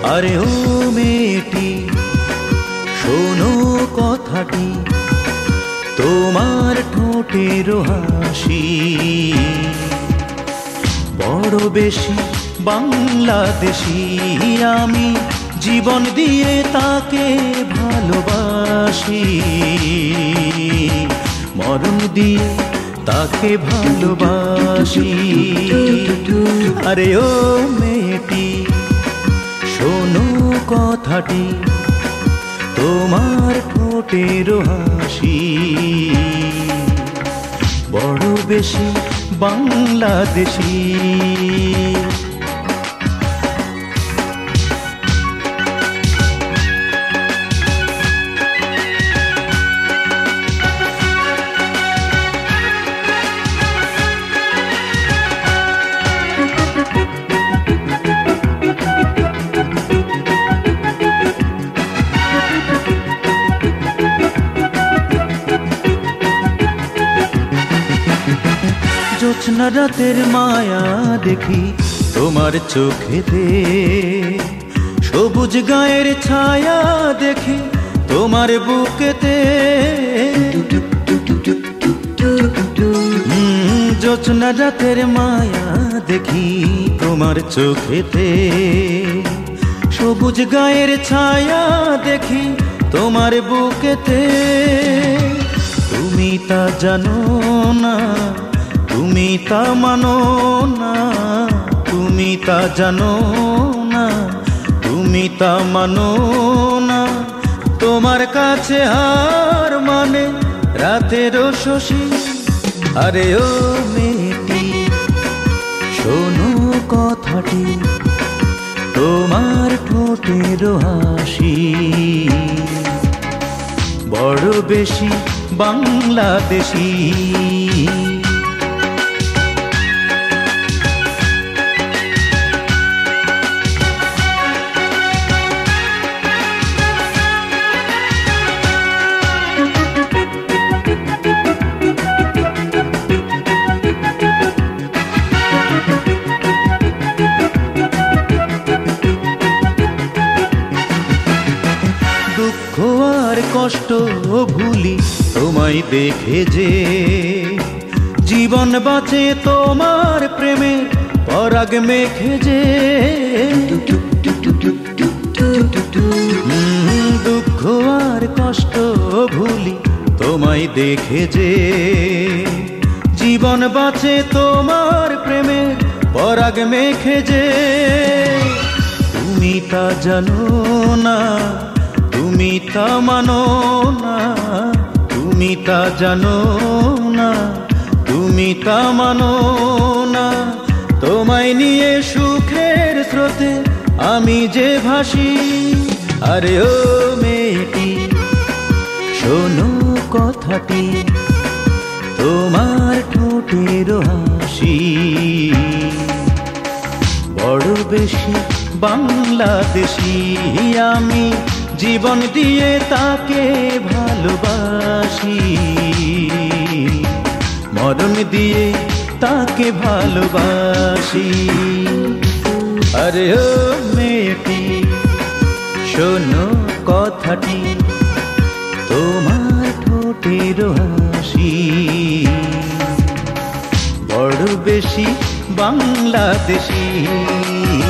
আরে ও মেয়েটি শোনো কথাটি, তোমার ঠোঁটের হাসি বড় বেশি বাংলাদেশি। আমি জীবন দিয়ে তাকে ভালোবাসি, মরণ দিয়ে তাকে ভালোবাসি। আরে ও মেয়েটি শোনো কথাটি, তোমার ঠোঁটের হাসি বড় বেশি বাংলাদেশি। জ্যোৎস্না রাতের মায়া দেখি তোমার চোখেতে, সবুজ গায়ের ছায়া দেখি তোমার বুকেতে। জ্যোৎস্না রাতের মায়া দেখি তোমার চোখেতে, সবুজ গায়ের ছায়া দেখি তোমার বুকেতে। তুমি তা জানো না, তুমি তা মানো না, তুমি তা জানো না, তুমি তা মানো না। তোমার কাছে হার মানে রাতের শশী। আরে ও মেয়েটি শোনো কথাটি, তোমার ঠোঁটের হাসি বড় বেশি বাংলাদেশি। দুঃখ আর কষ্ট ভুলি তোমায় দেখে যে, জীবন বাঁচে তোমার প্রেমে পরাগ মেখে যে। দুঃখ আর কষ্ট ভুলি তোমায় দেখে যে, জীবন বাঁচে তোমার প্রেমে পরাগ মেখে যে। তুমি তা জানো না, তুমি তা মানো না, তুমি তা জানো না, তুমি তা মানো না। তোমায় নিয়ে সুখের স্রোতে আমি যে ভাসি। আরে ও মেয়েটি শোনো কথাটি, তোমার ঠোঁটের হাসি বড় বেশি বাংলাদেশি। আমি জীবন দিয়ে তাকে ভালোবাসি, মরণ দিয়ে তাকে ভালোবাসি। আরে ও মেয়েটি শোনো কথাটি, তোমার ঠোঁটের হাসি বড় বেশি বাংলাদেশি।